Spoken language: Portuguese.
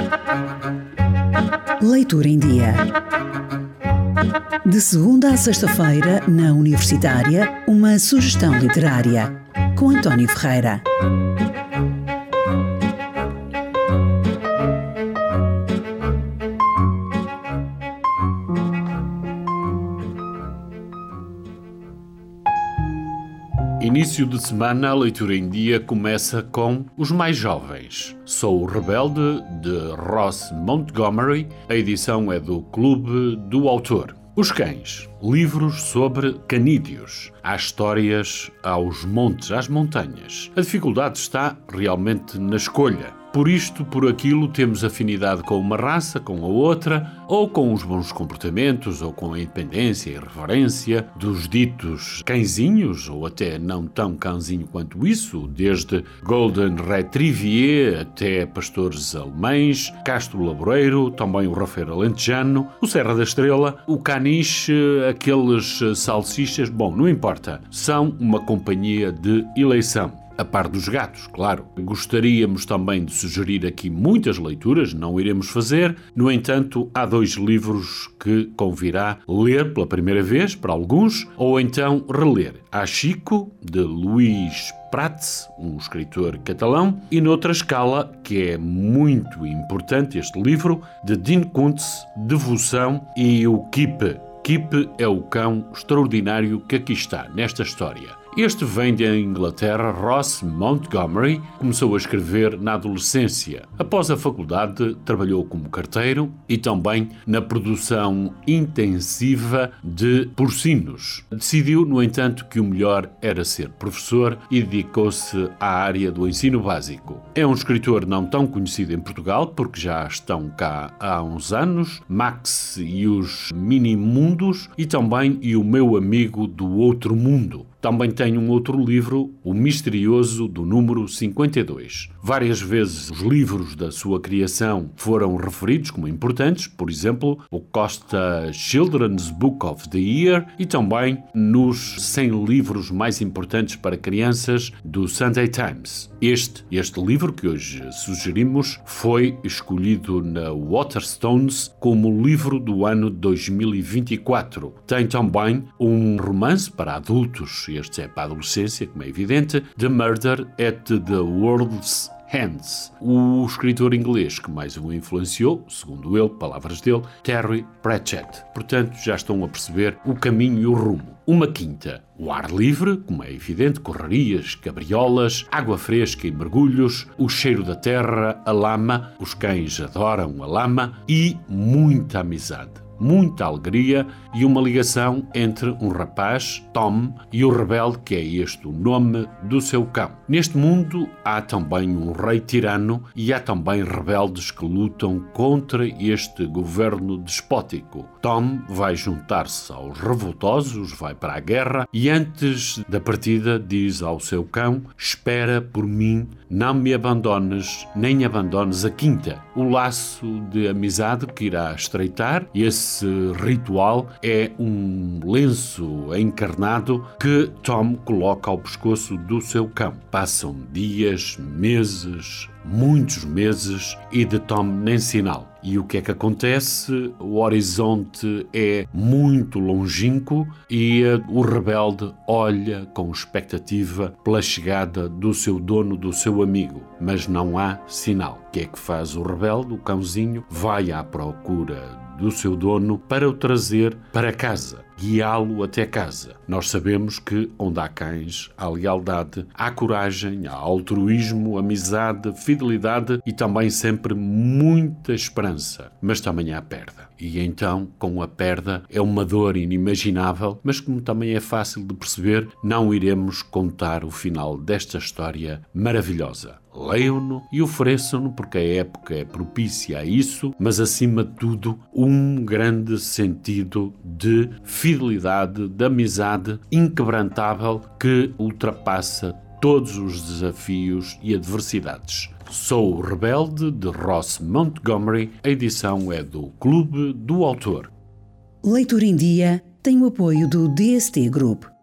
Leitura em Dia. De segunda a sexta-feira, na Universitária, uma sugestão literária, com António Ferreira. Início de semana, a Leitura em Dia começa com Os Mais Jovens. Sou o Rebelde, de Ross Montgomery. A edição é do Clube do Autor. Os Cães. Livros sobre canídeos. Há histórias aos montes, às montanhas. A dificuldade está realmente na escolha. Por isto, por aquilo, temos afinidade com uma raça, com a outra, ou com os bons comportamentos, ou com a independência e reverência dos ditos cãezinhos, ou até não tão cãezinho quanto isso, desde Golden Retriever até pastores alemães, Castro Laboreiro, também o Rafeiro Alentejano, o Serra da Estrela, o Caniche, aqueles salsichas, bom, não importa, são uma companhia de eleição. A par dos gatos, claro. Gostaríamos também de sugerir aqui muitas leituras, não iremos fazer. No entanto, há 2 livros que convirá ler pela primeira vez, para alguns, ou então reler. Há Chico, de Luís Prats, um escritor catalão, e noutra escala, que é muito importante este livro, de Dean Koontz, Devoção, e o Kipe. Kipe é o cão extraordinário que aqui está, nesta história. Este vem da Inglaterra. Ross Montgomery começou a escrever na adolescência. Após a faculdade, trabalhou como carteiro e também na produção intensiva de porcinos. Decidiu, no entanto, que o melhor era ser professor e dedicou-se à área do ensino básico. É um escritor não tão conhecido em Portugal, porque já estão cá há uns anos, Max e os Minimundos e também E o Meu Amigo do Outro Mundo. Também tem um outro livro, O Misterioso, do número 52. Várias vezes os livros da sua criação foram referidos como importantes, por exemplo, o Costa Children's Book of the Year e também nos 100 livros mais importantes para crianças do Sunday Times. Este livro que hoje sugerimos foi escolhido na Waterstones como livro do ano 2024. Tem também um romance para adultos, este é para a adolescência, como é evidente, The Murder at the World's Hands. O escritor inglês que mais o influenciou, segundo ele, palavras dele, Terry Pratchett. Portanto, já estão a perceber o caminho e o rumo. Uma quinta, o ar livre, como é evidente, correrias, cabriolas, água fresca e mergulhos, o cheiro da terra, a lama, os cães adoram a lama e muita amizade. Muita alegria e uma ligação entre um rapaz, Tom, e o rebelde, que é este o nome do seu cão. Neste mundo há também um rei tirano e há também rebeldes que lutam contra este governo despótico. Tom vai juntar-se aos revoltosos, vai para a guerra e antes da partida diz ao seu cão: espera por mim, não me abandones, nem abandones a quinta. O laço de amizade que irá estreitar, esse ritual é um lenço encarnado que Tom coloca ao pescoço do seu cão. Passam dias, meses, muitos meses e de Tom nem sinal. E o que é que acontece? O horizonte é muito longínquo e o rebelde olha com expectativa pela chegada do seu dono, do seu amigo, mas não há sinal. O que é que faz o rebelde? O cãozinho vai à procura do seu dono para o trazer para casa, guiá-lo até casa. Nós sabemos que onde há cães, há lealdade, há coragem, há altruísmo, amizade, fidelidade e também sempre muita esperança, mas também há perda. E então, com a perda, é uma dor inimaginável, mas como também é fácil de perceber, não iremos contar o final desta história maravilhosa. Leiam-no e ofereçam-no porque a época é propícia a isso, mas acima de tudo um grande sentido de fidelidade, de amizade inquebrantável que ultrapassa todos os desafios e adversidades. Sou o Rebelde, de Ross Montgomery. A edição é do Clube do Autor. Leitura em Dia tem o apoio do DST Group.